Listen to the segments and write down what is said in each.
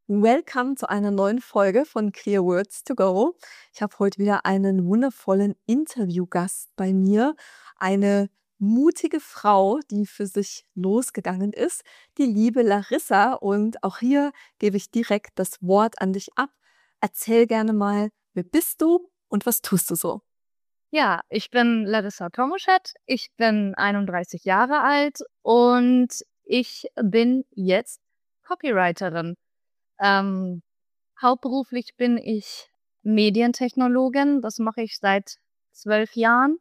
Welcome zu einer neuen Folge von Clear Words to Go. Ich habe heute wieder einen wundervollen Interviewgast bei mir, eine mutige Frau, die für sich losgegangen ist, die liebe Larissa. Und auch hier gebe ich direkt das Wort an dich ab. Erzähl gerne mal, wer bist du und was tust du so? Ja, ich bin Larissa Tomuschet, ich bin 31 Jahre alt und ich bin jetzt Copywriterin. Ähm, Hauptberuflich bin ich Medientechnologin, das mache ich seit 12 Jahren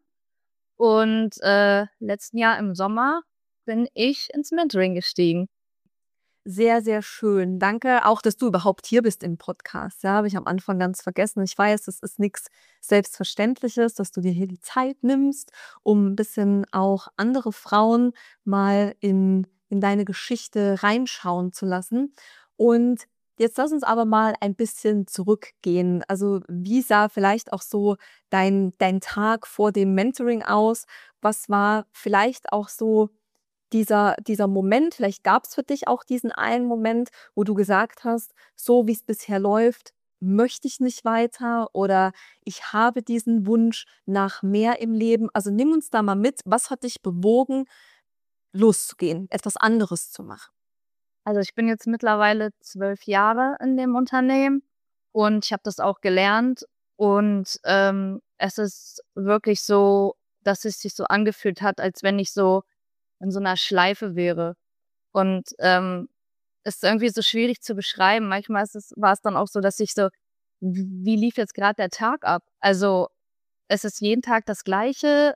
und letzten Jahr im Sommer bin ich ins Mentoring gestiegen. Sehr, sehr schön. Danke auch, dass du überhaupt hier bist im Podcast. Ja, habe ich am Anfang ganz vergessen. Ich weiß, es ist nichts Selbstverständliches, dass du dir hier die Zeit nimmst, um ein bisschen auch andere Frauen mal in deine Geschichte reinschauen zu lassen. Und jetzt lass uns aber mal ein bisschen zurückgehen. Also, wie sah vielleicht auch so dein Tag vor dem Mentoring aus? Was war vielleicht auch so dieser Moment, vielleicht gab es für dich auch diesen einen Moment, wo du gesagt hast: „So wie es bisher läuft, möchte ich nicht weiter“ oder „Ich habe diesen Wunsch nach mehr im Leben.“ Also, nimm uns da mal mit. Was hat dich bewogen, loszugehen, etwas anderes zu machen? Also ich bin jetzt mittlerweile 12 Jahre in dem Unternehmen und ich habe das auch gelernt und es ist wirklich so, dass es sich so angefühlt hat, als wenn ich so in so einer Schleife wäre. Und es ist irgendwie so schwierig zu beschreiben. Manchmal war es dann auch so, dass ich so: Wie lief jetzt gerade der Tag ab?“ Also, es ist jeden Tag das Gleiche.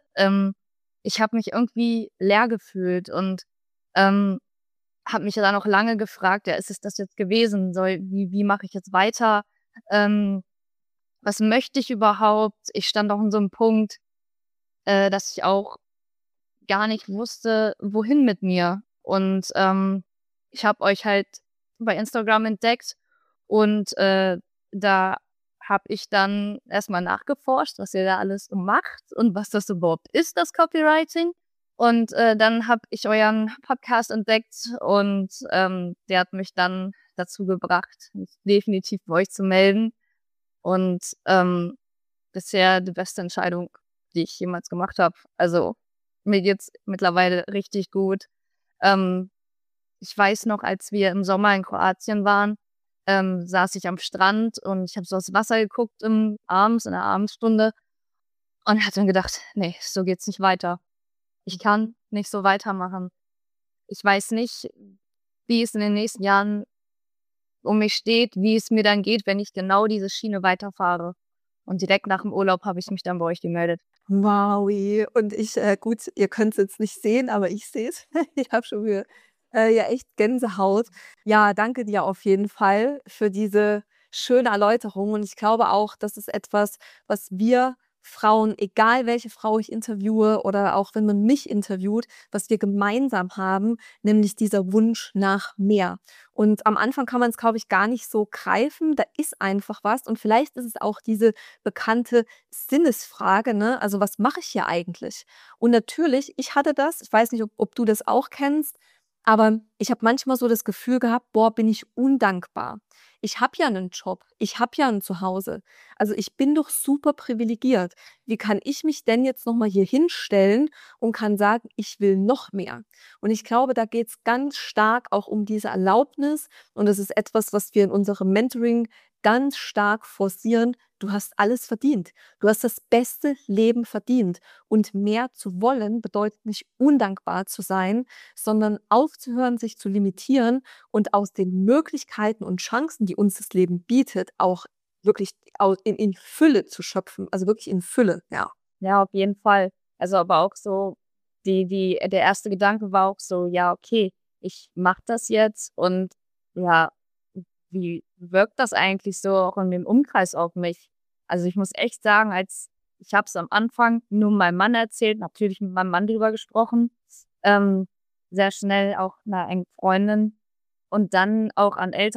Ich habe mich irgendwie leer gefühlt und ähm, habe mich ja dann auch lange gefragt: „Ja, ist es das jetzt gewesen? Wie mache ich jetzt weiter? Ähm, Was möchte ich überhaupt?“ Ich stand auch an so einem Punkt, dass ich auch gar nicht wusste, wohin mit mir. Und ich habe euch halt bei Instagram entdeckt und da habe ich dann erstmal nachgeforscht, was ihr da alles so macht und was das überhaupt ist, das Copywriting. Und dann habe ich euren Podcast entdeckt und der hat mich dann dazu gebracht, mich definitiv bei euch zu melden. Und bisher die beste Entscheidung, die ich jemals gemacht habe. Also, mir geht's mittlerweile richtig gut. Ähm, Ich weiß noch, als wir im Sommer in Kroatien waren, saß ich am Strand und ich habe so aufs Wasser geguckt abends in der Abendstunde und hatte dann gedacht: „Nee, so geht's nicht weiter. Ich kann nicht so weitermachen. Ich weiß nicht, wie es in den nächsten Jahren um mich steht, wie es mir dann geht, wenn ich genau diese Schiene weiterfahre.“ Und direkt nach dem Urlaub habe ich mich dann bei euch gemeldet. Wowi. Und ich gut, ihr könnt's jetzt nicht sehen, aber ich sehe es. Ich habe schon wieder, ja echt Gänsehaut. Ja, danke dir auf jeden Fall für diese schöne Erläuterung und ich glaube auch, das ist etwas, was wir Frauen, egal welche Frau ich interviewe oder auch wenn man mich interviewt, was wir gemeinsam haben, nämlich dieser Wunsch nach mehr. Und am Anfang kann man's, glaube ich, gar nicht so greifen. Da ist einfach was und vielleicht ist es auch diese bekannte Sinnesfrage, ne? Also, was mache ich hier eigentlich? Und natürlich, ich hatte das, ich weiß nicht, ob du das auch kennst, aber ich habe manchmal so das Gefühl gehabt: „Boah, bin ich undankbar. Ich habe ja einen Job, ich habe ja ein Zuhause. Also, ich bin doch super privilegiert. Wie kann ich mich denn jetzt noch mal hier hinstellen und kann sagen: ‚Ich will noch mehr?‘“ Und ich glaube, da geht's ganz stark auch um diese Erlaubnis und das ist etwas, was wir in unserem Mentoring ganz stark forcieren. Du hast alles verdient. Du hast das beste Leben verdient. Und mehr zu wollen bedeutet nicht undankbar zu sein, sondern aufzuhören, sich zu limitieren und aus den Möglichkeiten und Chancen, die uns das Leben bietet, auch wirklich in Fülle zu schöpfen. Also wirklich in Fülle, ja. Ja, auf jeden Fall. Also, aber auch so der erste Gedanke war auch so: „Ja, okay, ich mache das jetzt und ja, wie wirkt das eigentlich so auch in dem Umkreis auf mich?“ Also, ich muss echt sagen, ich habe es am Anfang nur meinem Mann erzählt, natürlich mit meinem Mann drüber gesprochen, ähm, sehr schnell auch 'ner engen Freundin und dann auch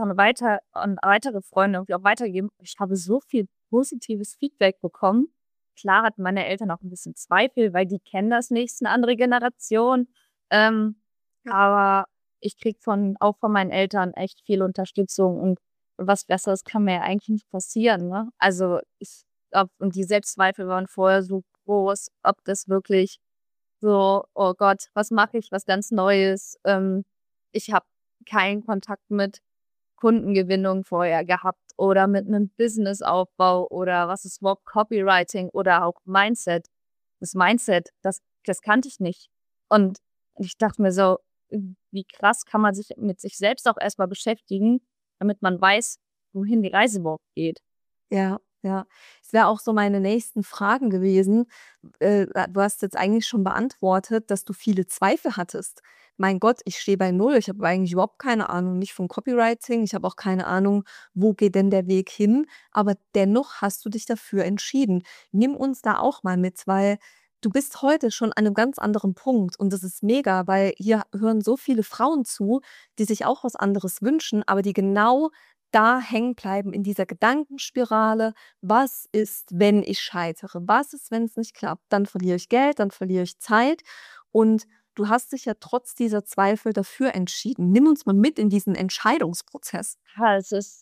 an weitere Freunde irgendwie auch weitergegeben. Ich habe so viel positives Feedback bekommen. Klar hatten meine Eltern auch 'n bisschen Zweifel, weil die kennen das nicht, ist 'ne andere Generation. Ähm, Ja. aber ich kriege von meinen Eltern echt viel Unterstützung und was Besseres kann mir ja eigentlich nicht passieren, ne? Also, ich glaube, und die Selbstzweifel waren vorher so groß, ob das wirklich so: „Oh Gott, was mache ich? Was ganz Neues." Ich habe keinen Kontakt mit Kundengewinnung vorher gehabt oder mit 'nem Businessaufbau oder was ist überhaupt Copywriting oder auch Mindset. Das Mindset, das kannte ich nicht. Und ich dachte mir so: Wie krass kann man sich mit sich selbst auch erst mal beschäftigen, damit man weiß, wohin die Reise überhaupt geht." Ja, ja. Es wäre auch so meine nächsten Fragen gewesen. Du hast jetzt eigentlich schon beantwortet, dass du viele Zweifel hattest. Mein Gott, ich stehe bei null. Ich habe eigentlich überhaupt keine Ahnung, nicht von Copywriting. Ich habe auch keine Ahnung, wo geht denn der Weg hin? Aber dennoch hast du dich dafür entschieden. Nimm uns da auch mal mit, weil du bist heute schon an einem ganz anderen Punkt und das ist mega, weil hier hören so viele Frauen zu, die sich auch was anderes wünschen, aber die genau da hängen bleiben in dieser Gedankenspirale: „Was ist, wenn ich scheitere? Was ist, wenn es nicht klappt? Dann verliere ich Geld, dann verliere ich Zeit.“ Und du hast dich ja trotz dieser Zweifel dafür entschieden. Nimm uns mal mit in diesen Entscheidungsprozess. Ja,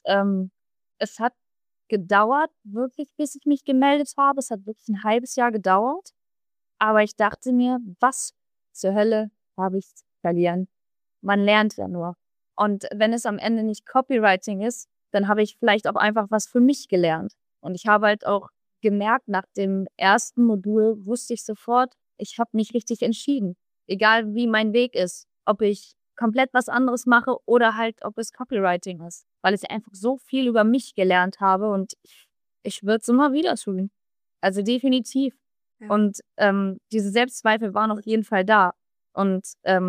es hat gedauert wirklich, bis ich mich gemeldet habe. Es hat wirklich 'n halbes Jahr gedauert, aber ich dachte mir: „Was zur Hölle habe ich zu verlieren?" Man lernt ja nur. Und wenn es am Ende nicht Copywriting ist, dann habe ich vielleicht auch einfach was für mich gelernt. Und ich habe halt auch gemerkt, nach dem ersten Modul wusste ich sofort, ich habe mich richtig entschieden. Egal wie mein Weg ist, ob ich komplett was anderes mache oder halt, ob es Copywriting ist, weil ich einfach so viel über mich gelernt habe und ich würde es immer wieder tun. Also definitiv. Ja. Und diese Selbstzweifel waren auf jeden Fall da. Und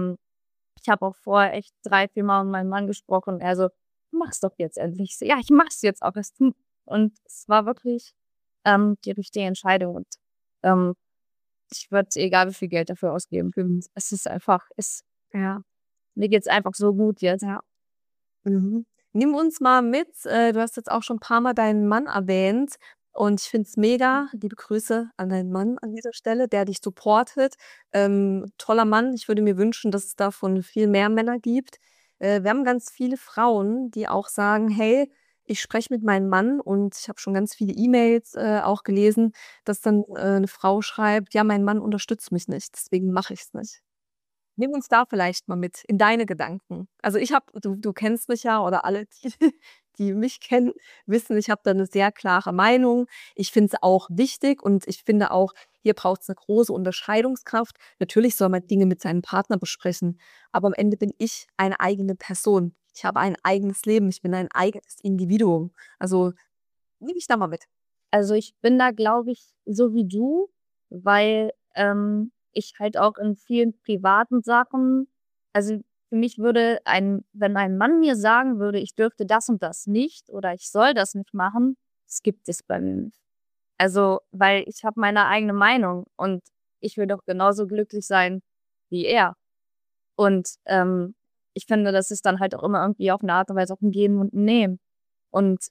ich habe auch vorher echt 3, 4 Mal mit meinem Mann gesprochen. Er so: „Mach's doch jetzt endlich." Ich so: „Ja, ich mach's jetzt auch." Und es war wirklich, die richtige Entscheidung und, ähm, ich würde, egal wie viel Geld dafür ausgeben, es ist einfach Ja, mir geht's einfach so gut jetzt. ja. Mhm. Nimm uns mal mit. Du hast jetzt auch schon ein paar Mal deinen Mann erwähnt und ich finde es mega. Liebe Grüße an deinen Mann an dieser Stelle, der dich supportet. Toller Mann. Ich würde mir wünschen, dass es davon viel mehr Männer gibt. Wir haben ganz viele Frauen, die auch sagen: „Hey, ich spreche mit meinem Mann“, und ich habe schon ganz viele E-Mails, auch gelesen, dass dann, 'ne Frau schreibt: „Ja, mein Mann unterstützt mich nicht, deswegen mache ich's nicht.“ Nimm uns da vielleicht mal mit in deine Gedanken. Also, ich habe du kennst mich ja, oder alle, die die mich kennen, wissen, ich habe da 'ne sehr klare Meinung. Ich finde es auch wichtig und ich finde auch, hier braucht's 'ne große Unterscheidungskraft. Natürlich soll man Dinge mit seinem Partner besprechen, aber am Ende bin ich eine eigene Person. Ich habe ein eigenes Leben. Ich bin ein eigenes Individuum. Also, nimm mich da mal mit. Also, ich bin da, glaube ich, so wie du, weil, ich halt auch in vielen privaten Sachen, also, für mich würde wenn ein Mann mir sagen würde, ich dürfte das und das nicht oder ich soll das nicht machen, das gibt es bei mir nicht. Also, weil ich habe meine eigene Meinung und ich will doch genauso glücklich sein wie er. Und, ich finde, das ist dann halt auch immer irgendwie auf 'ne Art und Weise auch 'n Geben und 'n Nehmen. Und,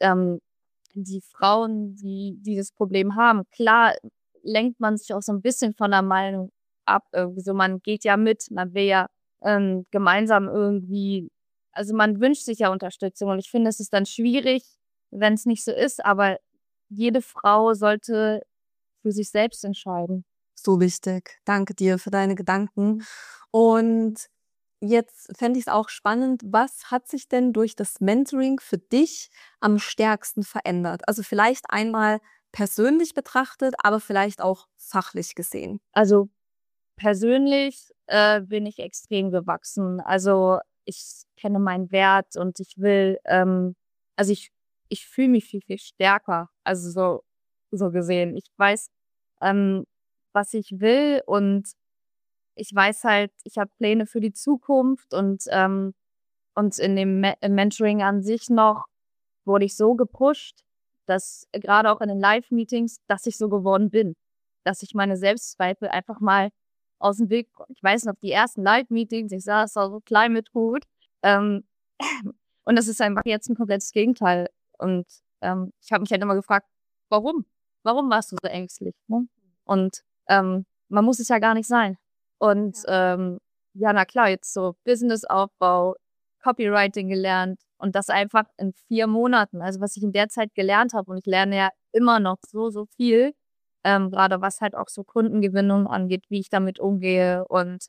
die Frauen, die dieses Problem haben, klar lenkt man sich auch so 'n bisschen von der Meinung ab irgendwie so. Man geht ja mit, man will ja, gemeinsam irgendwie, also, man wünscht sich ja Unterstützung und ich finde, es ist dann schwierig, wenn's nicht so ist, aber jede Frau sollte für sich selbst entscheiden. So wichtig. Danke dir für deine Gedanken. Und jetzt fände ich es auch spannend, was hat sich denn durch das Mentoring für dich am stärksten verändert? Also, vielleicht einmal persönlich betrachtet, aber vielleicht auch fachlich gesehen. Also, persönlich, bin ich extrem gewachsen. Also, ich kenne meinen Wert und ich will, also, ich fühle mich viel, viel stärker, also, so gesehen. Ich weiß, ähm, was ich will und ich weiß halt, ich habe Pläne für die Zukunft und in dem im Mentoring an sich noch wurde ich so gepusht, dass gerade auch in den Live-Meetings, dass ich so geworden bin, dass ich meine Selbstzweifel einfach mal aus dem Weg, ich weiß noch, die ersten Live-Meetings, ich saß da so klein mit Hut, ähm, und das ist einfach jetzt 'n komplettes Gegenteil. Und, ich habe mich halt immer gefragt: „Warum? Warum warst du so ängstlich?", ne? Und, man muss es ja gar nicht sein. Und, Ja. ja, na klar, jetzt so Businessaufbau, Copywriting gelernt und das einfach in 4 Monaten. Also, was ich in der Zeit gelernt habe und ich lerne ja immer noch so viel, grade was halt auch so Kundengewinnung angeht, wie ich damit umgehe und,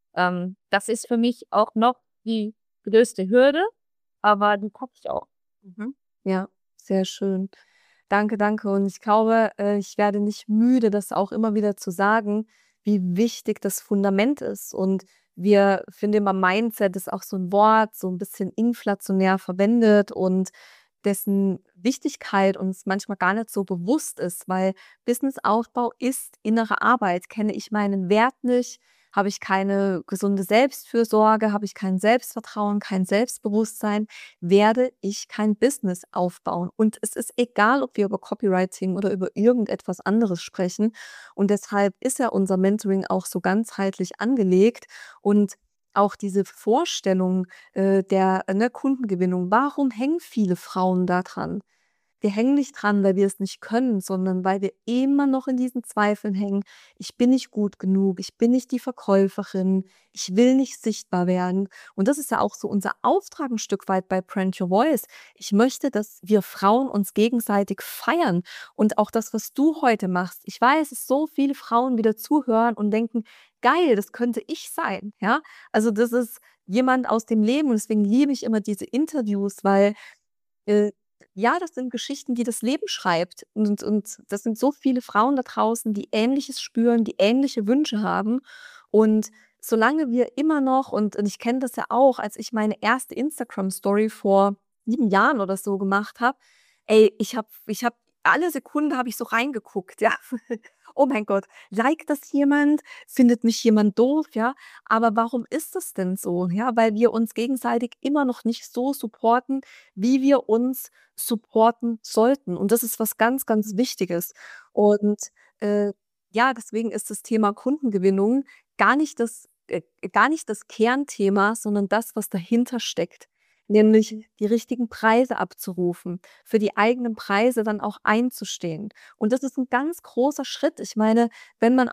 das ist für mich auch noch die größte Hürde, aber die packe ich auch. Mhm. Ja, sehr schön. Danke, danke. Und ich glaube, ich werde nicht müde, das auch immer wieder zu sagen, wie wichtig das Fundament ist. Und wir finden immer, Mindset ist auch so ein Wort, so ein bisschen inflationär verwendet und dessen Wichtigkeit uns manchmal gar nicht so bewusst ist, weil Businessaufbau ist innere Arbeit. Kenne ich meinen Wert nicht, habe ich keine gesunde Selbstfürsorge, habe ich kein Selbstvertrauen, kein Selbstbewusstsein, werde ich kein Business aufbauen. Und es ist egal, ob wir über Copywriting oder über irgendetwas anderes sprechen. Und deshalb ist ja unser Mentoring auch so ganzheitlich angelegt und auch diese Vorstellung der Kundengewinnung. Warum hängen viele Frauen da dran? Wir hängen nicht dran, weil wir es nicht können, sondern weil wir immer noch in diesen Zweifeln hängen. Ich bin nicht gut genug, ich bin nicht die Verkäuferin, ich will nicht sichtbar werden. Und das ist ja auch so unser Auftrag ein Stück weit bei Brand Your Voice. Ich möchte, dass wir Frauen uns gegenseitig feiern. Und auch das, was du heute machst. Ich weiß, dass so viele Frauen wieder zuhören und denken, geil, das könnte ich sein. Ja, also das ist jemand aus dem Leben und deswegen liebe ich immer diese Interviews, weil äh, ja, das sind Geschichten, die das Leben schreibt. Und das sind so viele Frauen da draußen, die Ähnliches spüren, die ähnliche Wünsche haben. Und solange wir immer noch, und ich kenne das ja auch, als ich meine erste Instagram-Story vor 7 Jahren oder so gemacht habe, ey, ich habe alle Sekunde habe ich so reingeguckt, ja. Oh mein Gott, liked das jemand? Findet mich jemand doof, ja? Aber warum ist das denn so? Ja, weil wir uns gegenseitig immer noch nicht so supporten, wie wir uns supporten sollten. Und das ist was ganz, ganz Wichtiges. Und äh, ja, deswegen ist das Thema Kundengewinnung gar nicht das Kernthema, sondern das, was dahinter steckt. Nämlich die richtigen Preise abzurufen, für die eigenen Preise dann auch einzustehen. Und das ist ein ganz großer Schritt. Ich meine, wenn man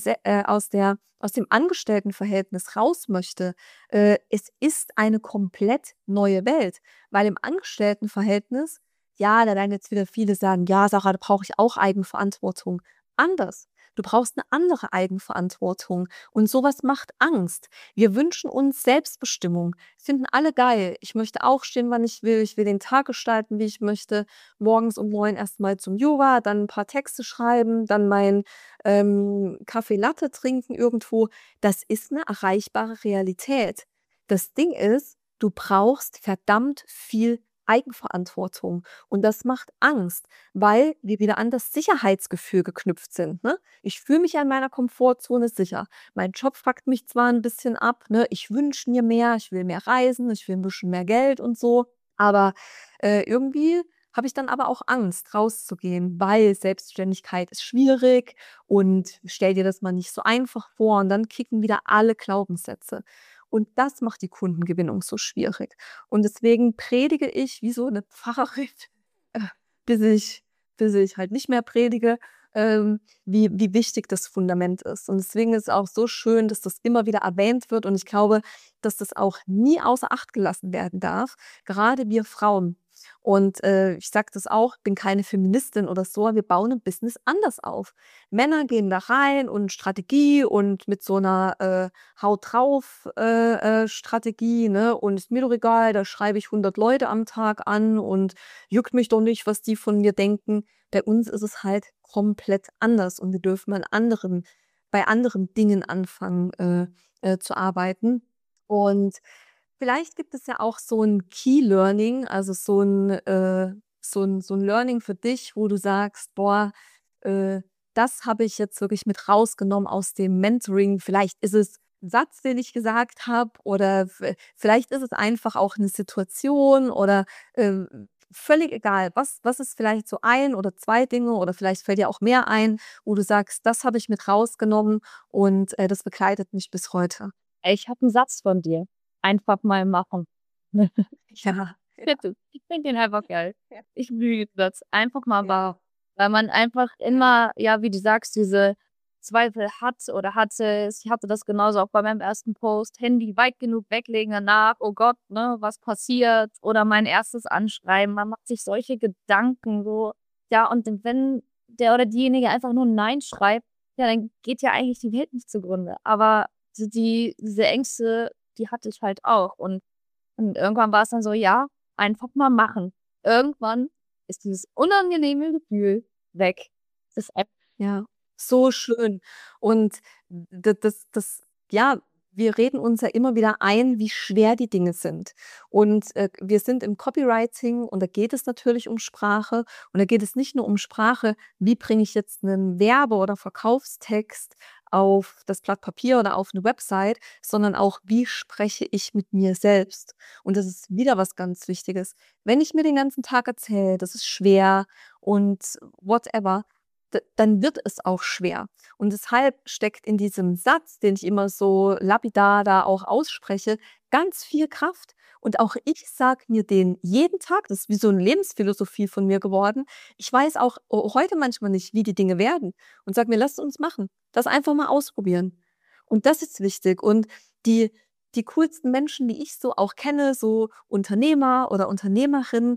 aus dem Angestelltenverhältnis raus möchte, es ist eine komplett neue Welt, weil im Angestelltenverhältnis, ja, da werden jetzt wieder viele sagen: „Ja, Sarah, da brauche ich auch Eigenverantwortung.“ Anders. Du brauchst eine andere Eigenverantwortung und sowas macht Angst. Wir wünschen uns Selbstbestimmung, finden alle geil. Ich möchte aufstehen, wann ich will den Tag gestalten, wie ich möchte, morgens um 9 erst mal zum Yoga, dann ein paar Texte schreiben, dann mein, Kaffee Latte trinken irgendwo. Das ist eine erreichbare Realität. Das Ding ist, du brauchst verdammt viel Eigenverantwortung und das macht Angst, weil wir wieder an das Sicherheitsgefühl geknüpft sind, ne? Ich fühle mich ja in meiner Komfortzone sicher. Mein Job fuckt mich zwar ein bisschen ab, ne? Ich wünsche mir mehr, ich will mehr reisen, ich will ein bisschen mehr Geld und so, aber, irgendwie habe ich dann aber auch Angst, rauszugehen, weil Selbstständigkeit ist schwierig und stell dir das mal nicht so einfach vor und dann kicken wieder alle Glaubenssätze. Und das macht die Kundengewinnung so schwierig. Und deswegen predige ich wie so 'ne Pfarrerin, äh, bis ich halt nicht mehr predige, wie wichtig das Fundament ist. Und deswegen ist es auch so schön, dass das immer wieder erwähnt wird und ich glaube, dass das auch nie außer Acht gelassen werden darf, gerade wir Frauen. Und, ich sage das auch, bin keine Feministin oder so, aber wir bauen 'n Business anders auf. Männer gehen da rein und Strategie und mit so 'ner, Haut drauf, Strategie, ne? Und ist mir doch egal, da schreibe ich 100 Leute am Tag an und juckt mich doch nicht, was die von mir denken. Bei uns ist es halt komplett anders und wir dürfen bei anderen Dingen anfangen, zu arbeiten. Und vielleicht gibt es ja auch so ein Key Learning, also so ein Learning für dich, wo du sagst: „Boah, äh, das habe ich jetzt wirklich mit rausgenommen aus dem Mentoring.“ Vielleicht ist es 'n Satz, den ich gesagt habe oder vielleicht ist es einfach auch eine Situation oder, völlig egal. Was ist vielleicht so ein oder 2 Dinge oder vielleicht fällt dir auch mehr ein, wo du sagst: „Das habe ich mit rausgenommen und, das begleitet mich bis heute?“ Ey, ich habe 'n Satz von dir: „Einfach mal machen.“ Ja, ja, Bitte, ich finde den einfach geil. ja, Ich liebe den Satz. Einfach mal ja. wahr. Weil man einfach immer, ja, wie du sagst, diese Zweifel hat oder hatte. Ich hatte das genauso auch bei meinem ersten Post. Handy weit genug weglegen danach. Oh Gott, ne, was passiert? Oder mein erstes Anschreiben. Man macht sich solche Gedanken so. Ja, und wenn der oder diejenige einfach nur Nein schreibt, ja, dann geht ja eigentlich die Welt nicht zugrunde. Aber diese Ängste, die hatte ich halt auch. Und irgendwann war es dann so, ja, einfach mal machen. Irgendwann ist dieses unangenehme Gefühl weg. Das ist einfach Ja, so schön. Und ja, wir reden uns ja immer wieder ein, wie schwer die Dinge sind. Und wir sind im Copywriting und da geht es natürlich um Sprache. Und da geht es nicht nur um Sprache, wie bringe ich jetzt einen Werbe- oder Verkaufstext auf das Blatt Papier oder auf eine Website, sondern auch, wie spreche ich mit mir selbst. Und das ist wieder was ganz Wichtiges. Wenn ich mir den ganzen Tag erzähle, das ist schwer und whatever, dann wird es auch schwer. Und deshalb steckt in diesem Satz, den ich immer so lapidar da auch ausspreche, ganz viel Kraft. Und auch ich sage mir den jeden Tag, das ist wie so eine Lebensphilosophie von mir geworden. Ich weiß auch heute manchmal nicht, wie die Dinge werden und sage mir, lasst uns machen, das einfach mal ausprobieren. Und das ist wichtig. Und die, die coolsten Menschen, die ich so auch kenne, so Unternehmer oder Unternehmerinnen,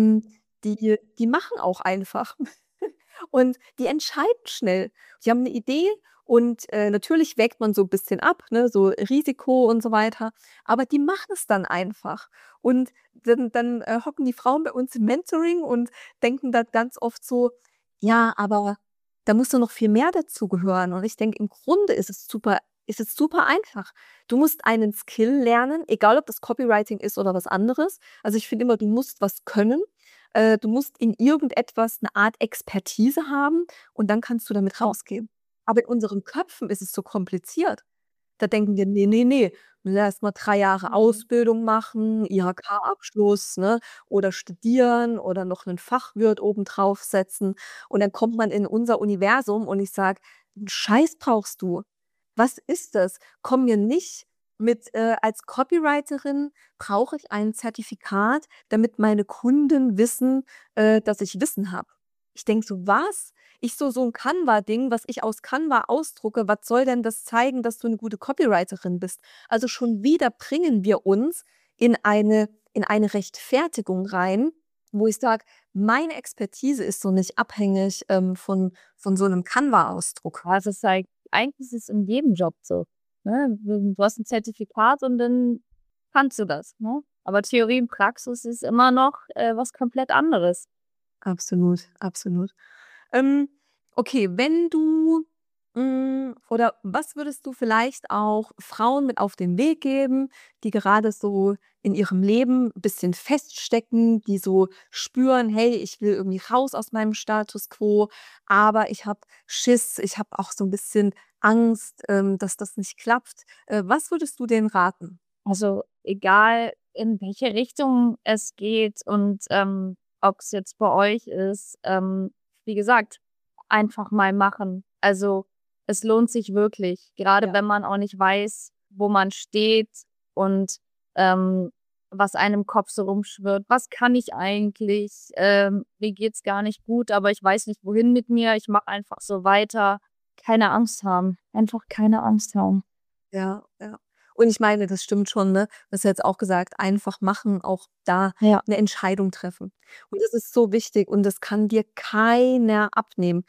die machen auch einfach. Und die entscheiden schnell. Die haben eine Idee und natürlich wägt man so ein bisschen ab, ne, so Risiko und so weiter, aber die machen es dann einfach. Und dann hocken die Frauen bei uns im Mentoring und denken da ganz oft so: „Ja, aber da muss doch noch viel mehr dazugehören.“ Und ich denke, im Grunde ist es super einfach. Du musst einen Skill lernen, egal ob das Copywriting ist oder was anderes. Also, ich finde immer, du musst was können. Du musst in irgendetwas eine Art Expertise haben und dann kannst du damit rausgehen. Aber in unseren Köpfen ist es so kompliziert. Da denken wir: „Ne, ne, ne, müssen erst mal 3 Jahre mhm. Ausbildung machen, IHK-Abschluss, ne, oder studieren oder noch 'nen Fachwirt obendrauf setzen.“ Und dann kommt man in unser Universum und ich sage: „'N Scheiß brauchst du. Was ist das? Komm mir nicht mit, als Copywriterin brauche ich ein Zertifikat, damit meine Kunden wissen, dass ich Wissen habe.“ Ich denke so: „Was?“ Ich so 'n Canva-Ding, was ich aus Canva ausdrucke, was soll denn das zeigen, dass du 'ne gute Copywriterin bist? Also, schon wieder bringen wir uns in eine Rechtfertigung rein, wo ich sage: „Meine Expertise ist so nicht abhängig, von so 'nem Canva-Ausdruck.“ Ja, es ist halt eigentlich ist es in jedem Job so, ne? Du hast 'n Zertifikat und dann kannst du das, ne? Aber Theorie und Praxis ist immer noch, was komplett anderes. Absolut, absolut. Ähm, okay, wenn du oder was würdest du vielleicht auch Frauen mit auf den Weg geben, die gerade so in ihrem Leben 'n bisschen feststecken, die so spüren: „Hey, ich will irgendwie raus aus meinem Status quo, aber ich habe Schiss, ich habe auch so ein bisschen Angst, dass das nicht klappt.“ Was würdest du denen raten? Also, egal in welche Richtung es geht und, ob's jetzt bei euch ist, wie gesagt, einfach mal machen. Also, es lohnt sich wirklich, gerade Ja. wenn man auch nicht weiß, wo man steht und, ähm, was einem im Kopf so rumschwirrt. „Was kann ich eigentlich? Mir geht's gar nicht gut, aber ich weiß nicht, wohin mit mir. Ich mache einfach so weiter.“ Keine Angst haben. Einfach keine Angst haben. Ja, ja. Und ich meine, das stimmt schon, ne? Du hast ja jetzt auch gesagt, einfach machen, auch da Ja. 'ne Entscheidung treffen. Und das ist so wichtig und das kann dir keiner abnehmen.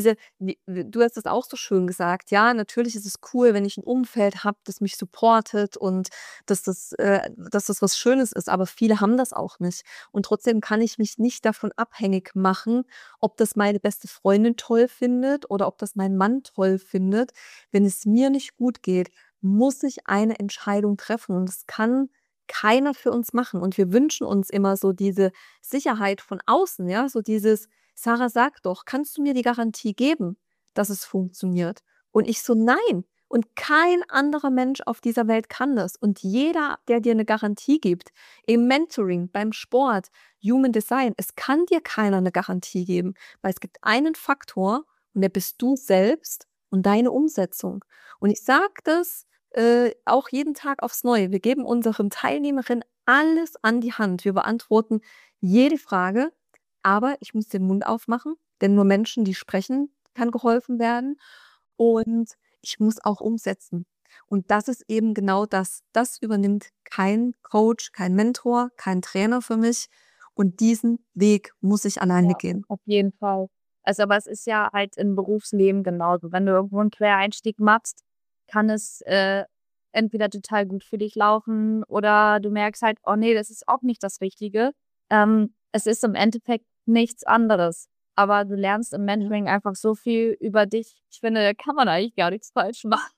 Du hast das auch so schön gesagt, ja, natürlich ist es cool, wenn ich 'n Umfeld habe, das mich supportet und dass das was Schönes ist, aber viele haben das auch nicht. Und trotzdem kann ich mich nicht davon abhängig machen, ob das meine beste Freundin toll findet oder ob das mein Mann toll findet. Wenn es mir nicht gut geht, muss ich eine Entscheidung treffen und das kann keiner für uns machen. Und wir wünschen uns immer so diese Sicherheit von außen, ja, so dieses: „Sarah, sag doch, kannst du mir die Garantie geben, dass es funktioniert?“ Und ich so: „Nein.“ Und kein anderer Mensch auf dieser Welt kann das. Und jeder, der dir eine Garantie gibt, im Mentoring, beim Sport, Human Design, es kann dir keiner eine Garantie geben, weil es gibt einen Faktor und der bist du selbst und deine Umsetzung. Und ich sage das auch jeden Tag aufs Neue. Wir geben unseren Teilnehmerinnen alles an die Hand. Wir beantworten jede Frage, aber ich muss den Mund aufmachen, denn nur Menschen, die sprechen, kann geholfen werden. und ich muss auch umsetzen. Und das ist eben genau das. Das übernimmt kein Coach, kein Mentor, kein Trainer für mich. Und diesen Weg muss ich alleine Ja, gehen. auf jeden Fall. Also, aber es ist ja halt im Berufsleben genauso. Wenn du irgendwo 'n Quereinstieg machst, kann es, entweder total gut für dich laufen oder du merkst halt: „Oh ne, das ist auch nicht das Richtige.“ Es ist im Endeffekt nichts anderes, aber du lernst im Mentoring einfach so viel über dich. Ich finde, da kann man eigentlich gar nichts falsch machen.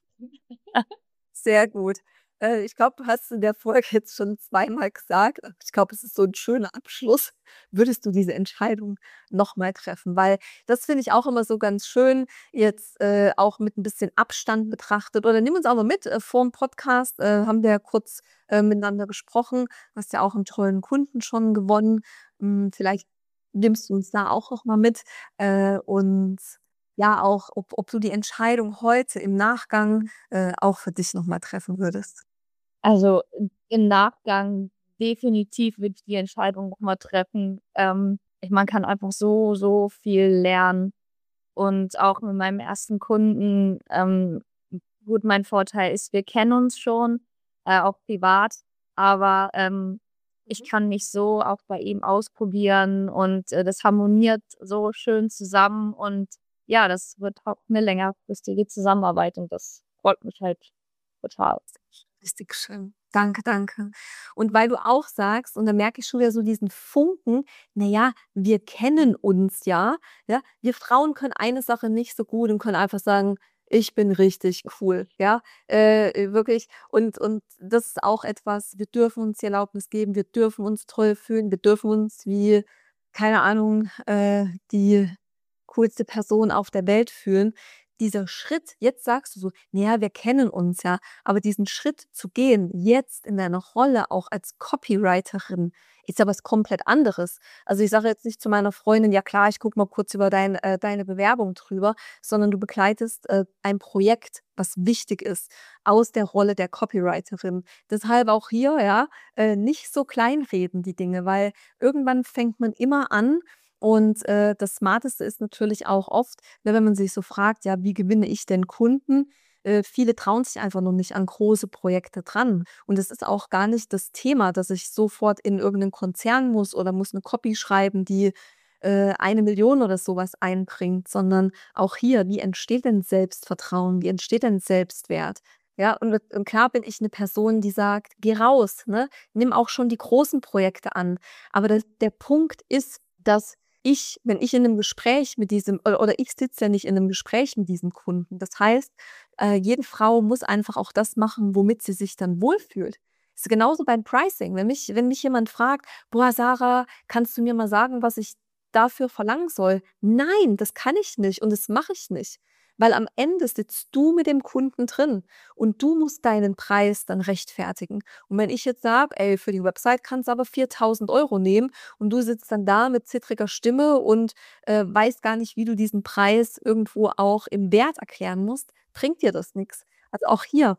Sehr gut. Ich glaube, du hast in der Folge jetzt schon zweimal gesagt, ich glaube, es ist so ein schöner Abschluss. Würdest du diese Entscheidung noch mal treffen? Weil das finde ich auch immer so ganz schön, jetzt, auch mit ein bisschen Abstand betrachtet oder nimm uns auch mal mit, vorm Podcast, haben wir ja kurz, miteinander gesprochen. Du hast ja auch einen tollen Kunden schon gewonnen. Vielleicht nimmst du uns da auch noch mal mit, und ja, auch, ob du die Entscheidung heute im Nachgang auch für dich noch mal treffen würdest. Also, im Nachgang definitiv würde ich die Entscheidung noch mal treffen. Man kann einfach so, so viel lernen und auch mit meinem ersten Kunden, gut, mein Vorteil ist, wir kennen uns schon, auch privat, aber, ich Mhm. kann mich so auch bei ihm ausprobieren und, das harmoniert so schön zusammen und ja, das wird auch 'ne längerfristige Zusammenarbeit und das freut mich halt total. Richtig schön. Danke, danke. Und weil du auch sagst, und da merke ich schon wieder so diesen Funken, na ja, wir kennen uns ja, ja? Wir Frauen können eine Sache nicht so gut und können einfach sagen: „Ich bin richtig cool“, ja? Wirklich. Und das ist auch etwas, wir dürfen uns die Erlaubnis geben, wir dürfen uns toll fühlen, wir dürfen uns wie, keine Ahnung, die coolste Person auf der Welt fühlen. Dieser Schritt, jetzt sagst du so: „Na ja, wir kennen uns ja“, aber diesen Schritt zu gehen, jetzt in deiner Rolle auch als Copywriterin, ist ja was komplett anderes. Also, ich sage jetzt nicht zu meiner Freundin: „Ja klar, ich gucke mal kurz über deine Bewerbung drüber“, sondern du begleitest, ein Projekt, was wichtig ist, aus der Rolle der Copywriterin. Deshalb auch hier, ja, nicht so kleinreden die Dinge, weil irgendwann fängt man immer an und, das Smarteste ist natürlich auch oft, ne, wenn man sich so fragt: „Ja, wie gewinne ich denn Kunden?“ Viele trauen sich einfach noch nicht an große Projekte dran. Und es ist auch gar nicht das Thema, dass ich sofort in irgendeinen Konzern muss oder muss eine Copy schreiben, die, 1.000.000 oder sowas einbringt, sondern auch hier, wie entsteht denn Selbstvertrauen? Wie entsteht denn Selbstwert? Ja, und klar bin ich eine Person, die sagt: „Geh raus, ne? Nimm auch schon die großen Projekte an.“ Aber der Punkt ist, dass wenn ich in 'nem Gespräch mit diesem oder ich sitze ja nicht in 'nem Gespräch mit diesem Kunden. Das heißt, jede Frau muss einfach auch das machen, womit sie sich dann wohlfühlt. Ist genauso beim Pricing. Wenn mich jemand fragt: „Boah, Sarah, kannst du mir mal sagen, was ich dafür verlangen soll?“ Nein, das kann ich nicht und das mache ich nicht, weil am Ende sitzt du mit dem Kunden drin und du musst deinen Preis dann rechtfertigen. Und wenn ich jetzt sage: „Ey, für die Website kannst du aber 4.000 € nehmen“, und du sitzt dann da mit zittriger Stimme und, weißt gar nicht, wie du diesen Preis irgendwo auch im Wert erklären musst, bringt dir das nix. Also, auch hier,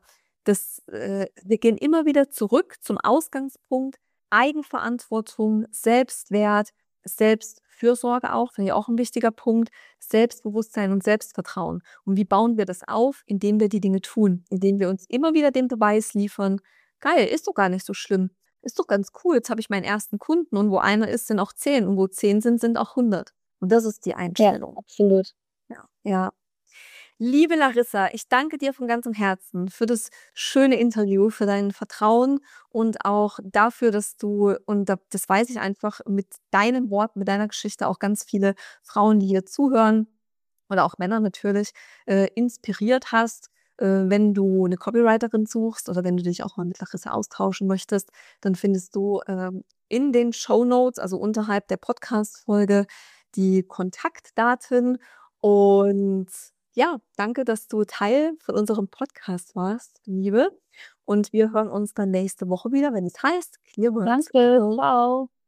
wir gehen immer wieder zurück zum Ausgangspunkt: Eigenverantwortung, Selbstwert, Selbstfürsorge auch, finde ich auch 'n wichtiger Punkt, Selbstbewusstsein und Selbstvertrauen. Und wie bauen wir das auf? Indem wir die Dinge tun, indem wir uns immer wieder den Beweis liefern: „Geil, ist doch gar nicht so schlimm. Ist doch ganz cool. Jetzt habe ich meinen ersten Kunden und wo einer ist, sind auch 10 und wo 10 sind, sind auch 100.“ Und das ist die Ja, Einstellung. absolut. Ja, ja. Liebe Larissa, ich danke dir von ganzem Herzen für das schöne Interview, für dein Vertrauen und auch dafür, dass du und das weiß ich einfach, mit deinen Worten, mit deiner Geschichte auch ganz viele Frauen, die hier zuhören oder auch Männer natürlich, inspiriert hast. Wenn du eine Copywriterin suchst oder wenn du dich auch mal mit Larissa austauschen möchtest, dann findest du, in den Shownotes, also unterhalb der Podcast-Folge, die Kontaktdaten. Und ja, danke, dass du Teil von unserem Podcast warst, Liebe. Und wir hören uns dann nächste Woche wieder, wenn es heißt Clear Words. Danke, tschau.